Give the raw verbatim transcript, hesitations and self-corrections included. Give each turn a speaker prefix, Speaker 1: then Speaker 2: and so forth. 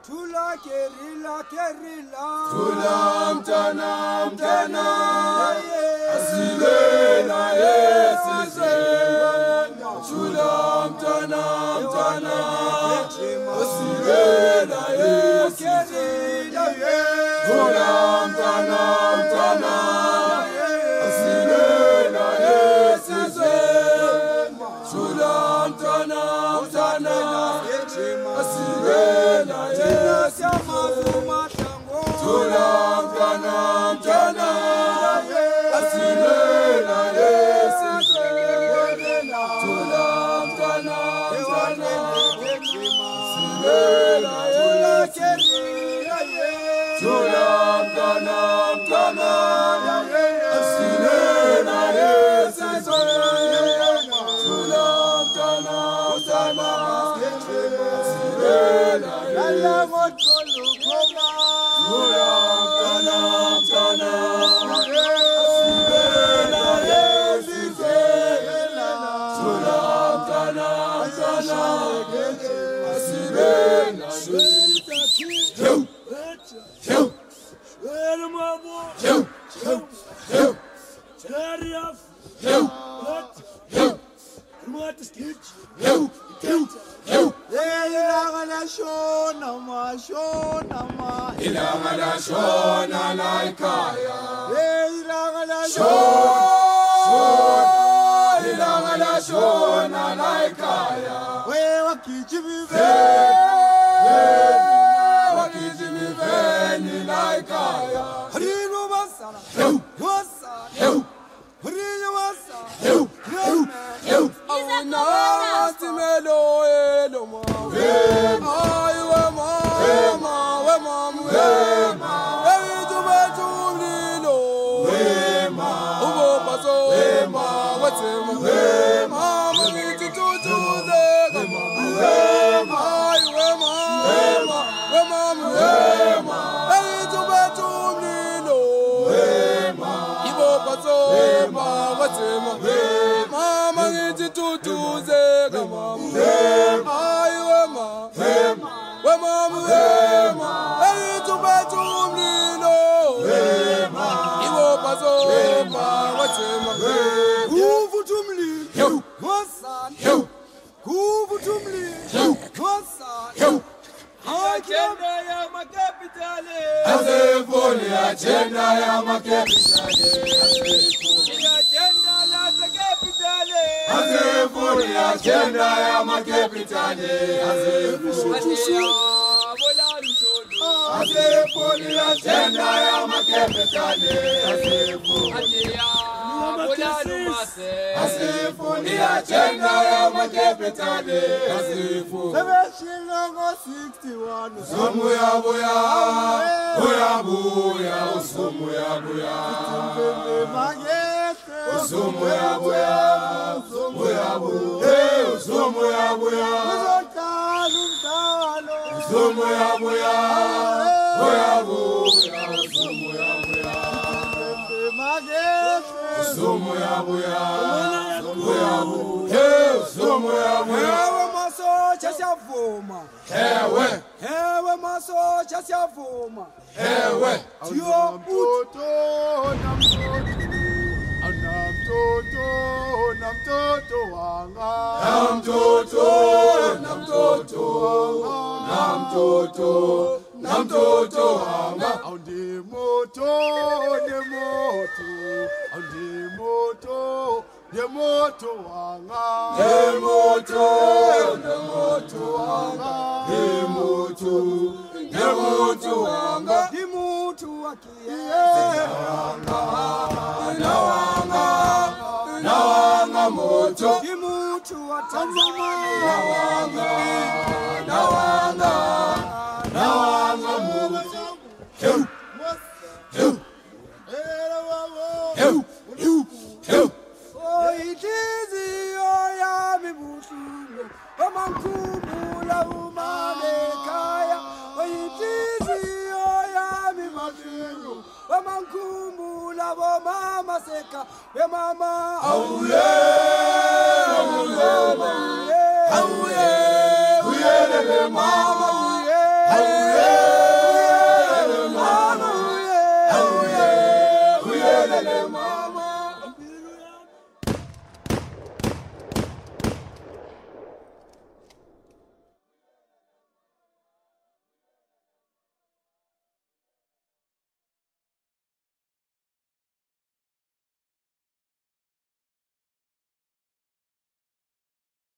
Speaker 1: Tula kerila kerila
Speaker 2: Tula mtana mtana Asigena yesise Tula mtana mtana Asigena yesise Tula mtana mtana Asigena yesise Tula mtana mtana Asigena yesise Tula mtana mtana Asigena yesise Tula mtana mtana Asigena yesise Tula mtana mtana Asigena yesise Tula mtana mtana Asigena Ilangala shona laikaya Ilangala shona Ilangala shona laikaya We wakijimi veni Wakijimi veni laikaya Harino masala Masala Harino masala Heu Heu Heu Awuna timelo elo ma Ay we mama we mama Wema, every to be to Lilo. Wema, Ubo Paso, Wema, what's him? Wema, money to do to the Wema, Wema, Wema, Wema, Wema, every to be to Lilo. Wema, Ibo Paso, Wema, what's him? Wema, money to do to the Wema, Wema, Wema, Wema, Wema. Agenda ya makapitali Agenda la makapitali Azefuni agenda ya makapitali Azefuni Azefuni agenda ya makapitali Azefuni Azefuni agenda ya makapitali Azefuni Usumu ya buya Buya buya Usumu ya buya Usumu ya buya Buya buya Usumu ya buya Usumu ya buya Buya buya Usumu ya buya Usumu ya buya Buya buya Usumu ya buya Chashavuma Hewe Hewe maso chashavuma Hewe Tio mtoto na mtoto Ana mtoto na mtoto wanga Na mtoto na mtoto Na mtoto na mtoto wanga Aundi moto de moto Aundi moto de moto wanga De moto de moto wanga De moto de moto wanga Di moto wakiye Na wanga Na wanga moto Di moto watanzania Na wanga Na wanga Na wanga moto Heu Heu Heu Heu Heu Itizi oya mibushungu Omankumula umanekaya Itizi oya mibushungu Omankumula bomama seka We mama Auye Auye Auye Auye Auye Mama